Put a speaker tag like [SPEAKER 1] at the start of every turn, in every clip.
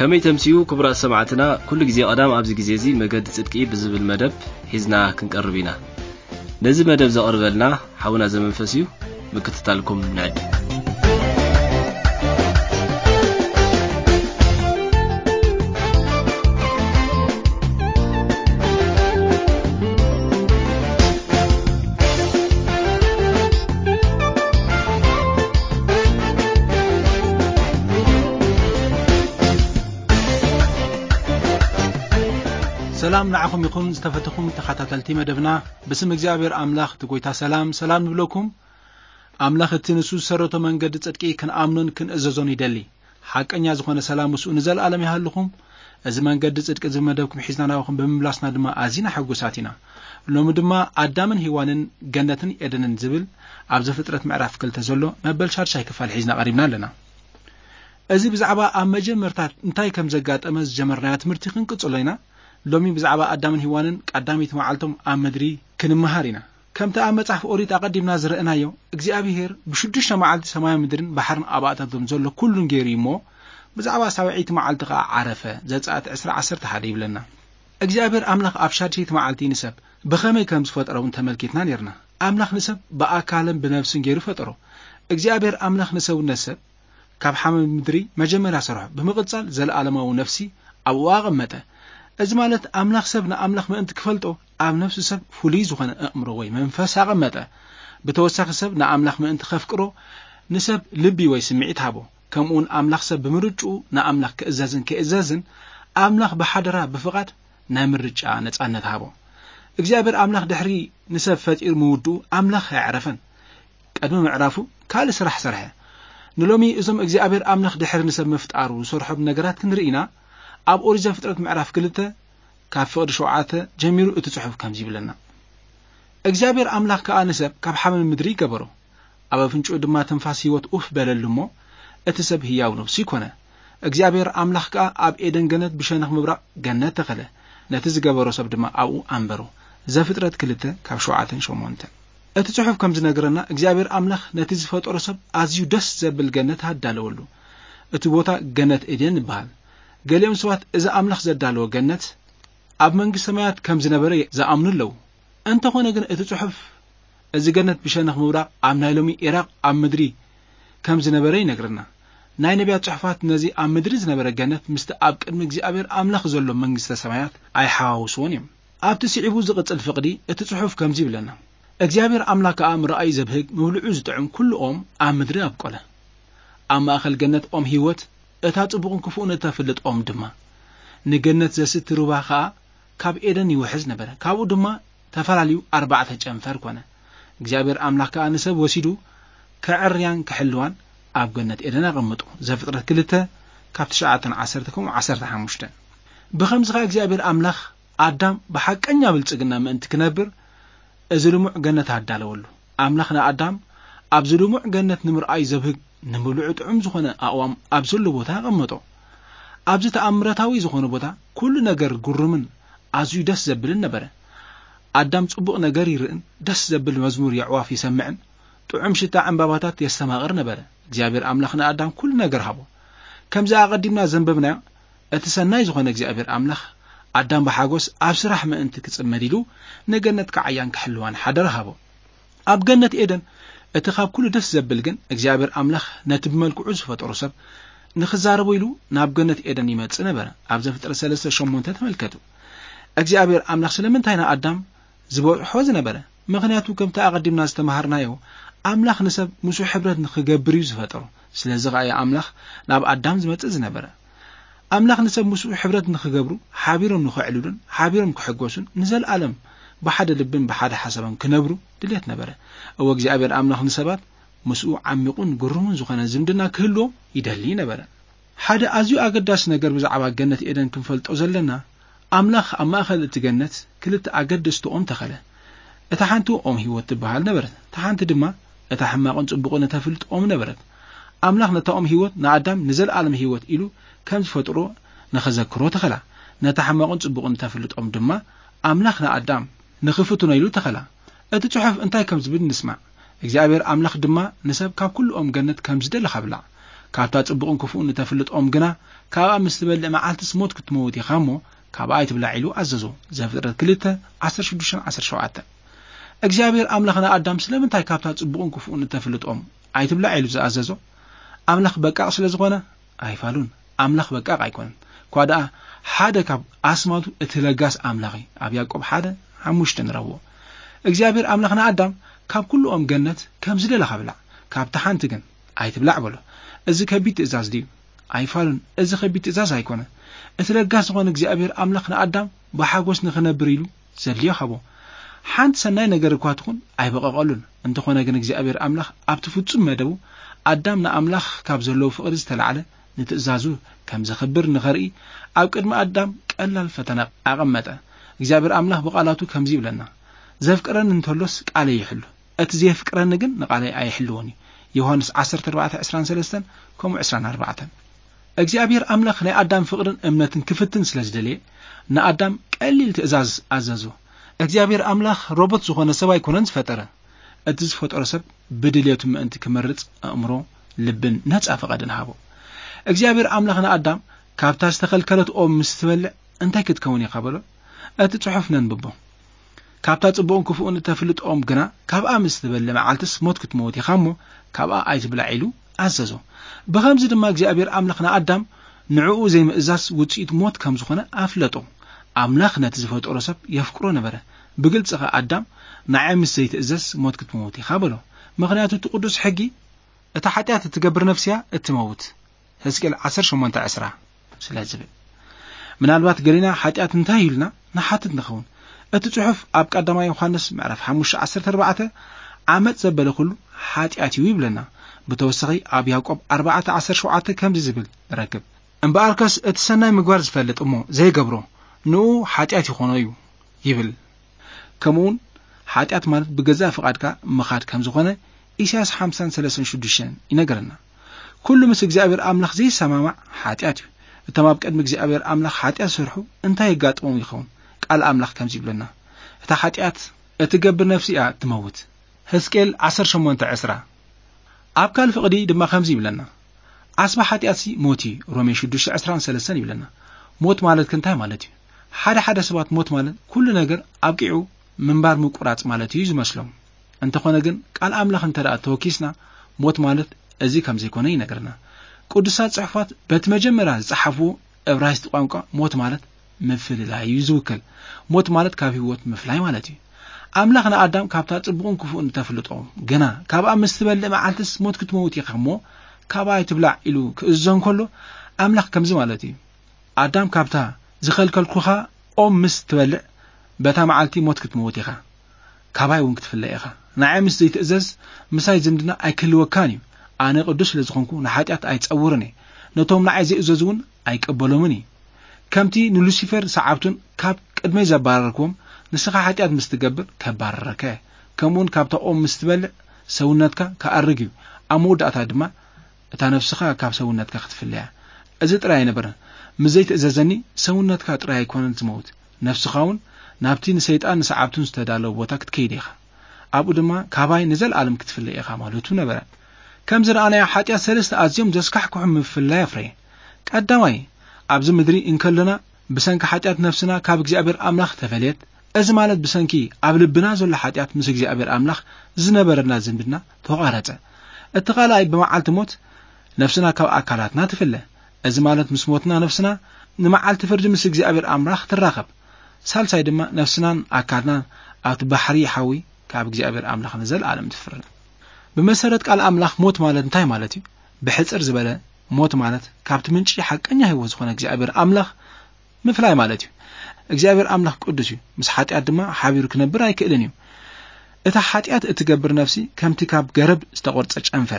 [SPEAKER 1] كمي تمسيو كبرى سمعتنا كل جزي قدام أبز جزيزي مجد صدقي بزب المدب حزنا كنقربينا نزي مدب زقربلنا حاونا زمن فسيو بكتتالكم نعد
[SPEAKER 2] سلام نعكم يكون استفتكم تخاتلتي مدبنا باسم እግዚአብሔር አምላክ ትጎይታ ሰላም ንብለኩም አምላክ እትንሱ ሰረቶ መንገድ ጽድቂ ከንአምኑን ከንእዘዞን ይደሊ ሐቀኛ ዝኾነ ሰላም ውስኡ ንዘልዓለም ይሃልኩም እዚ መንገድ ጽድቂ ዝመደብኩም ሒዝናናኩም በመምላስና ድማ አዚና ሐጎሳቲና ሎሚ ድማ አዳምን ሔዋንን ገነትን ኤደንን ዝብል ኣብ ዘፍጥረት ምዕራፍ 2 ዘሎ መበል ሻርሻይ ክፋል ሒዝና ቀሪብና ኣለና እዚ ብዛዕባ ኣብ መጀመርታት እንታይ ከም ዘጋጠመ ዝጀመርና ትምህርቲ ክንቅጽለይና لومي بزعبا آدم هيوانن قداميت معلتم آمدري كنمهارينا كم تأمتح أوريت أقدمنا زرقنا يو إجزابيهر بشدش معلت سماء مدرن بحرن أباء تدمزل كل جيريمو بزعبا سويت معلتها عرفة زاد ساعة 10 تحريب لنا إجزابير أملاخ أبشار شيء معلتي نسب بخمي كم صفات أرون تملكتنا نيرنا أملاخ نسب بقى كلام بنفس جيرو فترة إجزابير أملاخ نسب النسب كاب حمل مدري مجمل سرعة بمقتصال زل علمه ونفسي أو واغمته أزمالت أملاخ سبنا أملاخ ما أنت كفلته عم نفس سب فليز وخنا أمره وي منفس عقمته بتوسخ سبنا أملاخ ما أنت خفكره نسب لبي ويسمعي تابو كمون أملاخ سب بمرجو نا أملاخ كإزازن أملاخ بحضرة بفقط نمرج نتعنى تابو إجابر أملاخ دحري نسب فتير مودو أملاخ يعرفن قدم معرفو كال سرح نلومي إزم إجابر أملاخ دحر نسب مفتقارو سرحب نجرات كنرئينا أب أوريجا فترة معرف كلته كافر شوعاته جميل أتصحف كم زيبلنا إجابر أملاك كأنسب كاب حمل مدري كبره أبا فنشو دما تنفاسي وتوف بللمو أتسب هي ونو سيكونه إجابر أملاك كأب إيدن جنت بشنخ مبرق جنت تخله نتز جبره سب دما أو أمبره زي فترة كلته كاب شوعاته شو مونته أتصحف كم زنجرنا إجابر أملاك نتز فترة سب أزيو دس زبل جنت هدالولو أتبوتا جنت إيدن بحال قاليهم سوات إذا أملاخ زدالو جنة أب منج سماعات كم زنبري إذا أمن له أنت هون جن إتتحف إذا جنة بشانخ مورا أم نايلومي إراق أم مدري كم زنبري نقرنا ناي نبيات تحفات نزي أم مدري زنبر جنة مست أب كمج زي أبير أملاخ زلوا منج سماعات أي حاوسونيم أب تسعبوز قط الفقدي إتتحف كم زي بلنا إجابر أملاك أم رأي زبهج مولعوز تعم كل أم مدري أبقله أما أخل جنة هيوت أتاتبقون كفون تفلت دما نجنت زست رباخا كاب إيدن يوحز نبرة كابو دما تفراليو 4 جنفر كونه إجابر أملاك أنسب وسيدو كعريان كحلوان أب جنت إيدن غمطو زفترة كلته كاب 19 10 حمشتن بخمس غا إجابر أملاك آدم بحق أن يابل تسقنا ما أنت كنبر أزلمع جنت هدالولو أملاكنا آدم أبزلمع جنت نمر أي زبهق نملعت زخنا أقوام أبزل بوتا غمطو أبز تأمرتاوي زخنا بوتا كل نجر جرمن أزيو دس زبل النبرة أدم صبغ نجر يرن دس زبل مزمور يعواف يسمعن تعم شتاء عن باباتات يستماغر نبرة جابر أملاخنا أدم كل نجر هبو كم زا قدمنا ذنبنا أتسناي زخنا جابر أملاخ أدم بحاجوس أبصرح ما أنت كتسمديلو نجنت كعيان كحلوان حدر هبو أب جنة إيدن اتخاب كل دس زبلجن اجابر أملاخ نتب ملكو عزف فترسب نخزار بيلو ناب جنة إيدن يمات سنبرة عبز فترة سلسة شمون تتملكتو اجابر أملاخ سلمن تاينا أدم زبور حوز نبرة مغنياتو كم تأقدم ناس تمهرنايو أملاخ نسب مسو حبرت نخجبريو زفترو سلازغايا أملاخ ناب أدم زمات زنبرة أملاخ نسب مسو حبرت نخجبرو حابيرم نخعلولن حابيرم كحجوسن نزل ألم بحد لبن بحد حسبهم كنبرو دليت نبره أو إجابر أملاخ نسبات مسؤول عميقون جرمون زخنا زمدنا كله يدلي نبره حدا أزيو أقداس نجر بزعبا جنة إيدن كنفلت أزلنا أملاخ أما أخذت جنة كلت أقدس تقوم تخله اتحنتو هو تبهال نبرت تحنت دما اتحماقون صبقون تفلت نبرت أملاخ نتأم هيوت نعدم نزل عالم هيوت إلو كم فترو نخذكرو تخلا نتحماقون صبقون تفلت دما أملاخ نعدم نخفتنا يلو تخلا أتتحف أنتي كم زبد نسمع إجابر أملاخ دما نسب كاب كل جنة كم زدل خبلع ካብታ ጽቡቕን ክፉእን ተፍልጦም ግና ካብ ምስ ትበልዕ መዓልትስ ሞት ክትመውት ኢኻ እሞ ካብ ኣይትብላዕ ኢሉ ኣዘዞ ዘፍጥረት 2:16-17 እግዚአብሔር ኣምላኽና ኣዳም ስለምንታይ ካብታ ጽቡቕን ክፉእን ተፍልጦም ኣይትብላዕ ኢሉ ዝኣዘዞ ኣምላኽ በቃቕ ስለ ዝኾነ ኣይፋሉን ኣምላኽ በቃቕ ኣይኮነን ኳዳ ሓደ ካብ ኣስማቱ እትለጋስ ኣምላኽ ኣብ ያዕቆብ 1:5 ንረብዎ እግዚአብሔር ኣምላኽና ኣዳም ካብ ኩሉኦም ገነት ከም ዝደለኻ ብላዕ ካብታ ሓንቲ ግን ኣይትብላዕ በሎ እዚ ከቢድ ትእዛዝ ድዩ ኣይፋሉን እዚ ከቢድ ትእዛዝ ኣይኮነ እትለጋስ ዝኾነ እግዚአብሔር ኣምላኽና ኣዳም ብሓጎስ ንኽነብር ኢሉ ዘድልዮ ኸቦ ሓንቲ ሰናይ ነገር እኳ ትኹን ኣይበቐቐሉን እንተኾነ ግን እግዚአብሔር ኣምላኽ ኣብቲ ፍጹም መደቡ ኣዳም ንኣምላኽ ካብ ዘለዎ ፍቕሪ ዝተላዕለ ንትእዛዙ ከም ዘኽብር ንኸርኢ ኣብ ቅድሚ ኣዳም ቀላል ፈተና ኣቐመጠ እግዚአብሔር ኣምላኽ ብቓላቱ ከምዚ ይብለና ዘፍቅረን እንተሎስ ቃለይ ይሕሉ እቲ ዘፍቅረኒ ግን ንቃለይ ኣይሕልዎን ዮሐንስ 14:23 ከምኡ 24 እግዚአብሔር ኣምላኽ ናይ ኣዳም ፍቕርን እምነትን ክፍትን ስለ ዝደልየ ንኣዳም ቀሊል ትእዛዝ ኣዘዞ እግዚአብሔር ኣምላኽ ሮቦት ዝኾነ ሰብ ኣይኮነን ዝፈጠረ እቲ ዝፈጠረ ሰብ ብድልየቱ ምእንቲ ክመርጽ ኣእምሮ ልብን ነጻ ፈቓድን ሃቦ እግዚአብሔር ኣምላኽ ንኣዳም ካብታ ዝተኸልከለት ኦም ምስ ትበልዕ እንታይ ክትከውን ኢኻ በሎ እቲ ጽሑፍ ነንብቦ ካብታ ጽቡቕን ክፉእን ተፍልጦም ግና ካብኣ ምስ ትበልዕ መዓልትስ ሞት ክትመውት ኢኻ እሞ ካብኣ ኣይትብላዕ ኢሉ ኣዘዞ ብኸምዚ ድማ እግዚአብሔር ኣምላኽና ኣዳም ንዕኡ ዘይምእዛዝ ውጽኢት ሞት ከም ዝኾነ ኣፍለጦ ኣምላኽ ነቲ ዝፈጠሮ ሰብ የፍቅሮ ነበረ ብግልጽ ኸ ኣዳም ንዓይ ምስ ዘይትእዘዝ ሞት ክትመውት ኢኻ በሎ ምኽንያቱ እቲ ቅዱስ ሕጊ እታ ኃጢአት እትገብር ነፍስያ እትመውት ሕዝቅኤል 18:10 ስለ ዝብል ምናልባት ገሊና ኃጢአት እንታይ ኢልና ንሓትት ንኸውን እቲ ጽሑፍ ኣብ ቀዳማይ ዮሐንስ ምዕራፍ 5:14 ዓመፅ ዘበለ ኩሉ ኃጢአት እዩ ይብለና ብተወሳኺ ኣብ ያዕቆብ 4:17 ከምዚ ዝብል ረክብ እምበኣርከስ እቲ ሰናይ ምግባር ዝፈልጥ እሞ ዘይገብሮ ንኡ ኃጢአት ይኾኖ እዩ ይብል ከምኡውን ኃጢአት ማለት ብገዛ ፍቓድካ ምኻድ ከም ዝኾነ ኢሳይያስ 50:36 ይነገረና ኩሉ ምስ እግዚአብሔር ኣምላኽ ዘይሰማማዕ ኃጢአት እዩ እቶም ኣብ ቅድሚ እግዚአብሔር ኣምላኽ ኃጢአት ሰርሑ እንታይ ይጋጥሞም ይኸውን ቃል ኣምላኽ ከምዚ ይብለና እታ ኃጢአት እትገብር ነፍሲ እያ ትመውት ሕዝቅኤል 18:10 ኣብ ካልእ ፍቕዲ ድማ ከምዚ ይብለና ኣስባ ኃጢአት ሞት እዩ ሮሜ 6:23 ይብለና ሞት ማለት እንታይ ማለት እዩ ሓደ ሰባት ሞት ማለት ኩሉ ነገር ኣብቂዑ ምንባር ምቁራጽ ማለት እዩ ዝመስሎም እንተኾነ ግን ቃል ኣምላኽ እንተደኣ ተወኪስና ሞት ማለት እዚ ከም ዘይኮነ ይነገርና ቅዱሳት ጽሑፋት በቲ መጀመርያ ዝጸሓፍዎ ዕብራይስጥ ቋንቋ ሞት ማለት ምፍልላይ እዩ ዝውክል ሞት ማለት ካብ ህይወት ምፍላይ ማለት እዩ ኣምላኽ ንኣዳም ካብታ ጽቡቕን ክፉእን ተፍልጦ ግና ካብኣ ምስ ትበልዕ መዓልትስ ሞት ክትመውት ኢኻ እሞ ካብኣ ኣይትብላዕ ኢሉ ክእዘዞ እንከሎ ኣምላኽ ከምዚ ማለት እዩ ኣዳም ካብታ ዝኸልከልኩኻ ኦም ምስ ትበልዕ በታ መዓልቲ ሞት ክትመውት ኢኻ ካባይ እውን ክትፍለይ ኢኻ ንዓይ ምስ ዘይትእዘዝ ምሳይ ዝምድና ኣይክህልወካን እዩ ኣነ ቅዱስ ስለ ዝኾንኩ ንኃጢአት ኣይጸውርን እየ ነቶም ንዓይ ዘይእዘዙ እውን ኣይቀበሎምን እዩ ከምቲ ንሉሲፈር ሰዓብቱን ካብ ቅድመይ ዘባረርክዎም ንስኻ ኃጢአት ምስ ትገብር ከባረረከ ከምኡውን ካብታ ኦም ምስ ትበልዕ ሰውነትካ ከኣርግ እዩ ኣብ መወዳእታ ድማ እታ ነፍስኻ ካብ ሰውነትካ ክትፍለያ እዚ ጥራይ ኣይነበረን ምስ ዘይትእዘዘኒ ሰውነትካ ጥራይ ኣይኮነን ዝመውት ነፍስኻ እውን ናብቲ ንሰይጣን ንሰዓብቱን ዝተዳለወ ቦታ ክትከይድ ኢኻ ኣብኡ ድማ ካባይ ንዘለኣለም ክትፍለይ ኢኻ ማለቱ ነበረ ከም ዝረኣናዮ ኃጢአት ሰለስተ ኣዝዮም ዘስካሕክሑ ምፍላይ ኣፍረየ ቀዳማይ ኣብዚ ምድሪ እንከለና ብሰንኪ ኃጢአት ነፍስና ካብ እግዚአብሔር ኣምላኽ ተፈልየት እዚ ማለት ብሰንኪ ኣብ ልብና ዘሎ ኃጢአት ምስ እግዚአብሔር ኣምላኽ ዝነበረና ዝምድና ተቋረጸ እቲ ኻልኣይ ብመዓልቲ ሞት ነፍስና ካብ ኣካላትና ትፍለ እዚ ማለት ምስ ሞትና ነፍስና ንመዓልቲ ፍርዲ ምስ እግዚአብሔር ኣምላኽ ትራኸብ ሳልሳይ ድማ ነፍስናን ኣካልናን ኣብቲ ባሕሪ ሓዊ ካብ እግዚአብሔር ኣምላኽ ንዘለኣለም ትፍረ ብመሰረት ቃል ኣምላኽ ሞት ማለት እንታይ ማለት እዩ ብሕጽር ዝበለ ሞት ማለት ካብቲ ምንጪ ሓቀኛ ህይወት ዝኾነ እግዚአብሔር ኣምላኽ ምፍላይ ማለት እዩ እግዚአብሔር ኣምላኽ ቅዱስ እዩ ምስ ኃጢአት ድማ ሓቢሩ ክነብር ኣይክእልን እዩ እታ ኃጢአት እትገብር ነፍሲ ከምቲ ካብ ገረብ ዝተቆርጸ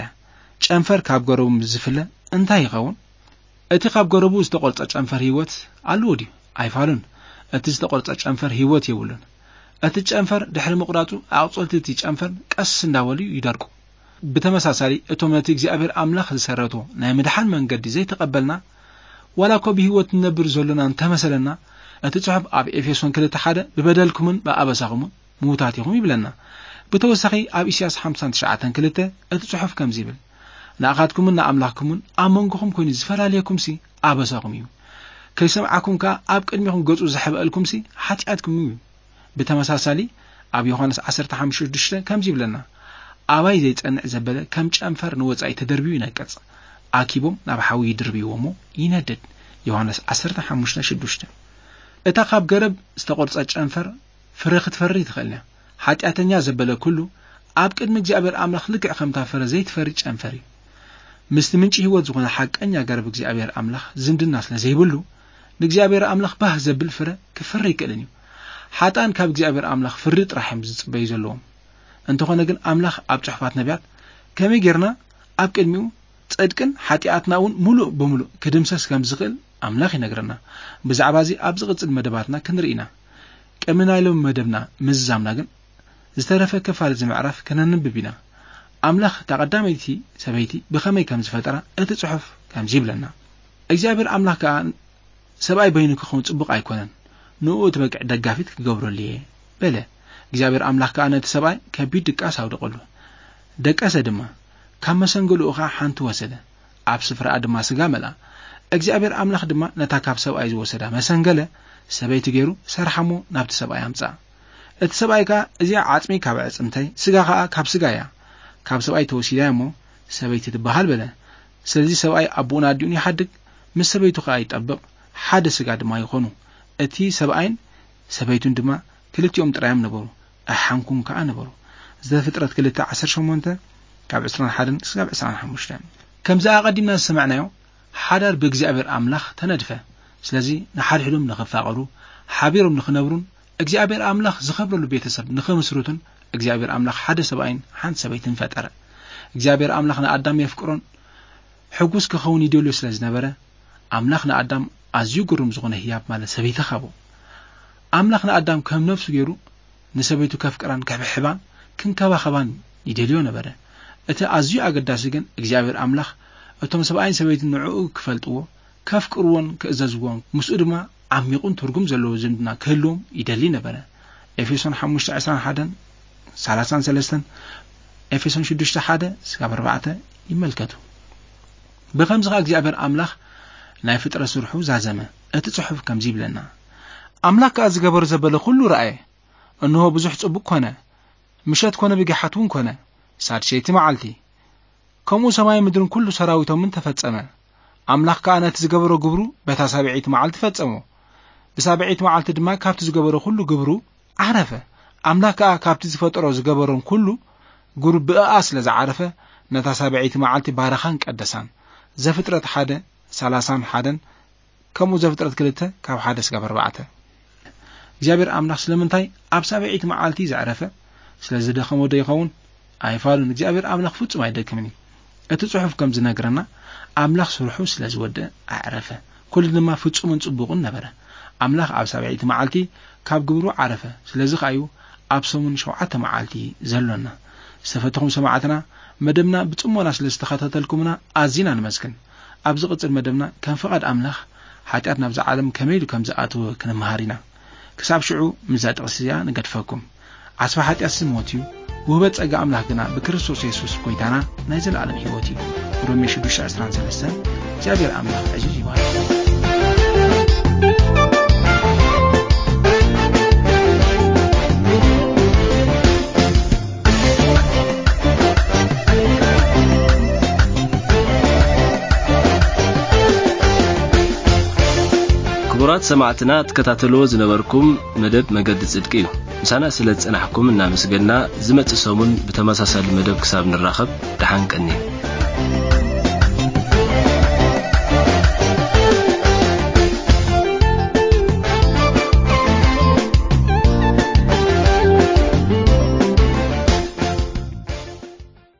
[SPEAKER 2] ጨንፈር ካብ ገረቡ ዝፍለ እንታይ ይኸውን እቲ ካብ ገረቡ ዝተቆርጸ ጨንፈር ህይወት ኣለዎ ድዩ ኣይፋሉን እቲ ዝተቆርጸ ጨንፈር ህይወት የብሉን እቲ ጨንፈር ድሕሪ ምቁራጹ ኣቝጽልቲ እቲ ጨንፈር ቀስ እንዳበሉ ይደርቁ ብተመሳሳሊ እቶም ነቲ እግዚአብሔር ኣምላኽ ዝሰረቶ ናይ ምድሓን መንገዲ ዘይተቐበልና ወላኮ ብህይወት ንነብር ዘለና እንተመሰለና እቲ ጽሑፍ ኣብ ኤፌሶን 2:1 ብበደልኩምን ብኣበሳኹምን ምውታት ኢኹም ይብለና ብተወሳኺ ኣብ ኢሳይያስ 59:2 እቲ ጽሑፍ ከምዚ ይብል ንኣኻትኩምን ንኣምላኽኩምን ኣብ መንጎኹም ኮይኑ ዝፈላለየኩምሲ ኣበሳኹም እዩ ከይሰምዓኩም ከ ኣብ ቅድሚኹም ገጹ ዝሕበአልኩምሲ ሓጢኣትኩም እዩ ብተመሳሳሊ ኣብ ዮሐንስ 15:6 ከምዚ ይብለና ኣባይ ዘይጸንዕ ዘበለ ከም ጨንፈር ንወጻኢ ተደርቢዩ ይነቀጽ ኣኪቦም ናብ ሓዊ ይድርብይዎሞ ይነድድ ዮሐንስ 15:6 እታ ካብ ገረብ ዝተቆርጸ ጨንፈር ፍረ ክትፈሪ ትኽእል እያ ሓጢኣተኛ ዘበለ ኩሉ ኣብ ቅድሚ እግዚአብሔር ኣምላኽ ልክዕ ከምታ ፍረ ዘይትፈሪ ጨንፈር እዩ ምስቲ ምንጪ ህይወት ዝኾነ ሓቀኛ ገረብ እግዚአብሔር ኣምላኽ ዝምድና ስለ ዘይብሉ ንእግዚአብሔር ኣምላኽ ባህ ዘብል ፍረ ክፈሪ ይክእልን እዩ ሓጣን ካብ እግዚአብሔር ኣምላኽ ፍሪ ጥራሕም ዝጽበዩ ዘለዎም እንተኾነ ግን ኣምላኽ ኣብ ጽሑፋት ነቢያት ከመይ ጌርና ኣብ ቅድሚኡ ጽድቅን ሓጢኣትና እውን ሙሉእ ብምሉእ ክድምሰስ ከም ዝኽእል ኣምላኽ ይነግረና ብዛዕባ እዚ ኣብ ዝቕጽል መደባትና ክንርኢና ቅድሚ ናይሎም መደብና ምዝዛምና ግን ዝተረፈ ክፋል ዝምዕራፍ ከነንብብ ኢና ኣምላኽ ተቐዳመይቲ ሰበይቲ ብኸመይ ከም ዝፈጠራ እቲ ጽሑፍ ከምዚ ይብለና እግዚአብሔር ኣምላኽ ከዓ ሰብኣይ በይኑ ክኸውን ጽቡቕ ኣይኮነን ንኡ ትበቅዕ ደጋፊት ክገብረሉ እየ በለ እግዚአብሔር ኣምላኽ ከዓ ነቲ ሰብኣይ ከቢድ ድቃስ ኣውደቐሉ ደቀሰ ድማ ካብ መሰንገሉኡ ኸ ሓንቲ ወሰደ ኣብ ስፍራኣ ድማ ስጋ መልአ እግዚአብሔር ኣምላኽ ድማ ነታ ካብ ሰብኣይ ዝወሰዳ መሰንገለ ሰበይቲ ገይሩ ሰርሓሞ ናብቲ ሰብኣይ ኣምጻ እቲ ሰብኣይ ከዓ እዚኣ ዓጽሚ ካብ ዕጽምተይ ስጋ ከዓ ካብ ስጋ እያ ካብ ሰብኣይ ተወሲዳ እሞ ሰበይቲ ትበሃል በለ ስለዚ ሰብኣይ ኣቦኡን ኣዲኡን ይሓድግ ምስ ሰበይቱ ከዓ ይጠብቕ ሓደ ስጋ ድማ ይኾኑ እቲ ሰብኣይን ሰበይቱን ድማ ክልቲኦም ጥራዮም ነበሩ ኣሓንኩም ከዓ ነበሩ ዘፍጥረት 2:18 ካብ 21 እስካብ 25 ከምዚ ኣቐዲምና ዝሰማዕናዮ ሓዳር ብእግዚአብሔር ኣምላኽ ተነድፈ ስለዚ ንሓድሕዶም ንኽፋቐሩ ሓቢሮም ንኽነብሩን እግዚአብሔር ኣምላኽ ዝኸብረሉ ቤተሰብ ንኽምስሩትን እግዚአብሔር ኣምላኽ ሓደ ሰብኣይን ሓንቲ ሰበይትን ፈጠረ እግዚአብሔር ኣምላኽ ንኣዳም የፍቅሮን ሕጉስ ክኸውን ይደልዮ ስለ ዝነበረ ኣምላኽ ንኣዳም ኣዝዩ ግሩም ዝኾነ ህያብ ማለት ሰበይቲ ኻቦ ኣምላኽ ንኣዳም ከም ነፍሱ ገይሩ ንሰበይቱ ከፍቅራን ከሕብሕባን ክንከባኸባን ይደልዮ ነበረ እቲ ኣዝዩ ኣገዳሲ ግን እግዚአብሔር ኣምላኽ እቶም ሰብኣይን ሰበይትን ንዕኡ ክፈልጥዎ ከፍቅርዎን ክእዘዝዎን ምስኡ ድማ ዓሚቑን ትርጉም ዘለዎ ዝምድና ክህልዎም ይደሊ ነበረ ኤፌሶን 5:21 33 ኤፌሶን 6:1-4 ይመልከቱ ብኸምዚ ኸ እግዚአብሔር ኣምላኽ ናይ ፍጥረት ስርሑ ዛዘመ እቲ ጽሑፍ ከምዚ ይብለና ኣምላኽ ከዓ ዝገበሮ ዘበለ ኩሉ ረአየ እንሆ ብዙሕ ጽቡቕ ኮነ ምሸት ኮነ ብግሓት እውን ኮነ ሳድሸይቲ መዓልቲ ከምኡ ሰማይ ምድርን ኩሉ ሰራዊቶምን ተፈጸመ ኣምላኽ ከዓ ነቲ ዝገበሮ ግብሩ በታ ሳብዒት መዓልቲ ፈጸሞ ብሳብዒት መዓልቲ ድማ ካብቲ ዝገበሮ ኩሉ ግብሩ ዓረፈ ኣምላኽ ከዓ ካብቲ ዝፈጠሮ ዝገበሮን ኩሉ ግብሩ ብእኣ ስለ ዝዓረፈ ነታ ሳብዒት መዓልቲ ባረኻን ቀደሳን ዘፍጥረት 1:31 ከምኡ ዘፍጥረት 2:1-4 እግዚአብሔር ኣምላኽ ስለምንታይ ኣብ ሳብዒት መዓልቲ ዘዕረፈ ስለዚ ደኸሞ ዶ ይኸውን ኣይፋሉን እግዚአብሔር ኣምላኽ ፍጹም ኣይደክምን እቲ ጽሑፍ ከም ዝነግረና ኣምላኽ ስርሑ ስለ ዝወድእ ኣዕረፈ ኩሉ ድማ ፍጹምን ጽቡቕን ነበረ ኣምላኽ ኣብ ሳብዒት መዓልቲ ካብ ግብሩ ዓረፈ ስለዚ ኸዩ ኣብ ሰሙን 7 መዓልቲ ዘሎና ዝተፈተኹም ሰማዕትና መደብና ብጽሞና ስለ ዝተኸታተልኩምና ኣዝና ንመስግን ኣብ ዝቕጽል መደብና ከም ፍቓድ ኣምላኽ ሓጢኣት ናብዚ ዓለም ከመይ ኢሉ ከም ዝኣተወ ክንመሃር ኢና ክሳብ ሽዑ ምዛ ጥቕስያ ንገድፈኩም ዓስፋ ሓጢኣት ሞት እዩ ውህበት ጸጋ ኣምላኽ ግና ብክርስቶስ ኢየሱስ ጎይታና ናይ ዘለዓለም ሕይወት እዩ ሮሜ 6:13 እግዚአብሔር ኣምላኽ ዕዙዝ ይባርክ
[SPEAKER 1] ክቡራት ሰማዕትና ተከታተልዎ ዝነበርኩም መደብ መገዲ ጽድቂ እዩ ምሳና ስለ ጽናሕኩም እናመስገንና ዝመጽእ ሰሙን ብተመሳሳሊ መደብ ክሳብ ንራኸብ ደሓን ቀኒ